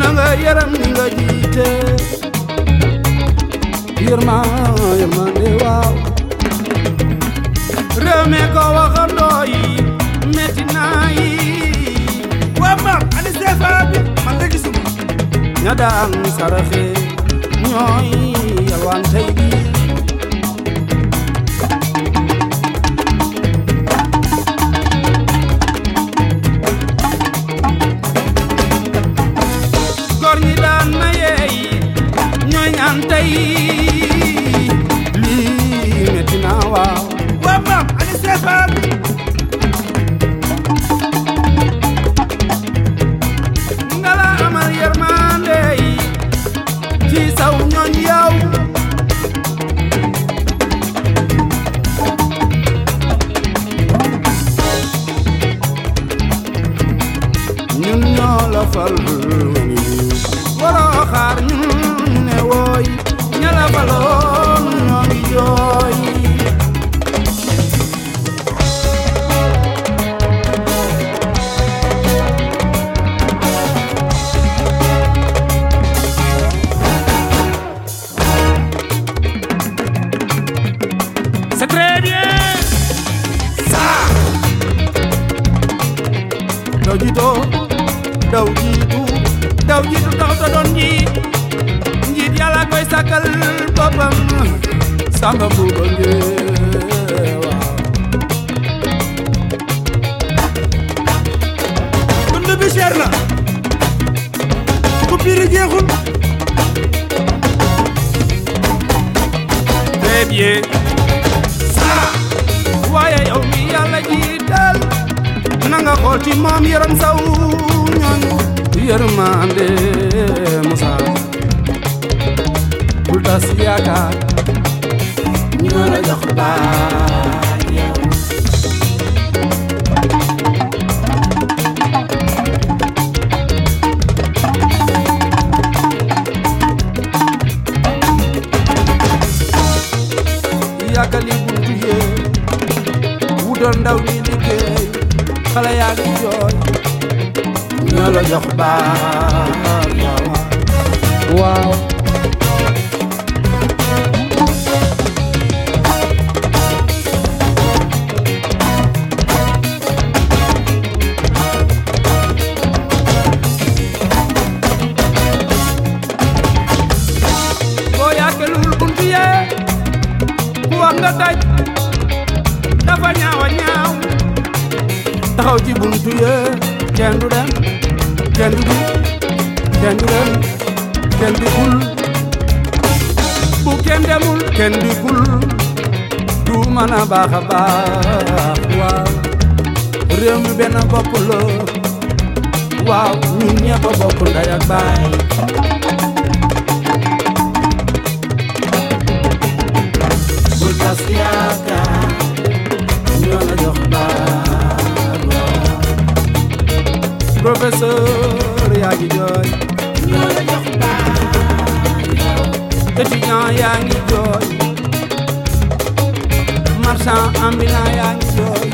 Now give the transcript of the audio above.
na nga yaram ni nga jiite yërmande waaw réew mi ko waxandoo yi metti naa yi waa maam ani CFA bi man de gisuma ña daan saraxe ñooy yalwaan tey bi góor ñi daan na yeey ñooy ñaan tey lii metti naa waaw waa maam ani CFA bi nga la amal yërmande yi ci saw ñooñ yow ñun ñoo la fal waroo xaar ñun ne wooy ña la faloon ñoo ngi jooy c'est très bien ça daw jiitoo daw jiitu tax ta doon njiit yàlla koy sàkkal boppam samba buuba ngee waaw dund bi cher na ku biir jeexul très bien ça waaye yow mi yàlla jiital na nga xool ci moom yaram saw ñooñ yërmande Musa bul tas yaakaar ñoo la jox baat yow yàggali buntu yee wutal ndaw ñi liggéey xale yaa ngi jooy ñoo la jox baat waaw boo yàggalul buntu yee ku wax nga daj dafa ñaawa ñaaw taxaw ci buntu yee kenn du dem kenn du dem kenn du kul bu kenn demul kenn du kul du mën a baax a baax waaw réew mi benn bopp la waaw ñun ñëpp a bokk ndey ak baay bul tas yaakaar ñoo la jox baat professeur yaa ngi jooy ñoo la jox baat étudiant yaa ngi jooy marchand ambulant yaa ngi jooy